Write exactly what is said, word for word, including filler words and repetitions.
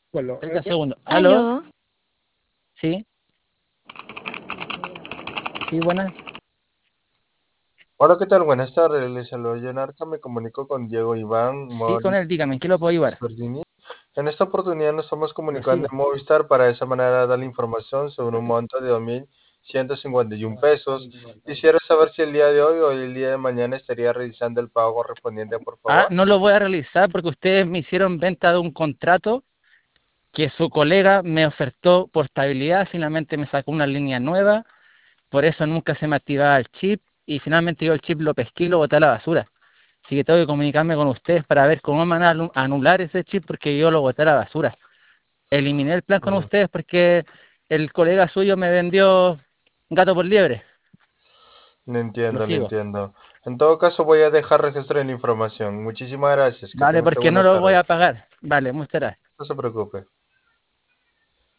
treinta segundos. ¿Aló? Aló, Sí, sí, buenas. Hola, ¿qué tal? Buenas tardes. Les saludo Jonarca. Me comunico con Diego Iván Sí, con Moritz él, dígame, ¿en qué lo puedo ayudar? Verdini. En esta oportunidad nos estamos Lo comunicando sigo. en Movistar para de esa manera darle información sobre un monto de dos mil ciento cincuenta y uno pesos. Quisiera saber si el día de hoy o el día de mañana estaría realizando el pago correspondiente, por Ah, favor. no lo voy a realizar porque ustedes me hicieron venta de un contrato que su colega me ofertó por estabilidad, finalmente me sacó una línea nueva, por eso nunca se me activaba el chip y finalmente yo el chip lo pesqué y lo boté a la basura. Así que tengo que comunicarme con ustedes para ver cómo me van a anu- anular ese chip porque yo lo boté a la basura. Eliminé el plan con Mm, ustedes porque el colega suyo me vendió gato por liebre. Le Lo entiendo, le sigo. entiendo. En todo caso, voy a dejar registro de la información. Muchísimas gracias. Que Vale, tenga usted porque no buena lo voy tarde. a pagar. Vale, muchas gracias. No se preocupe.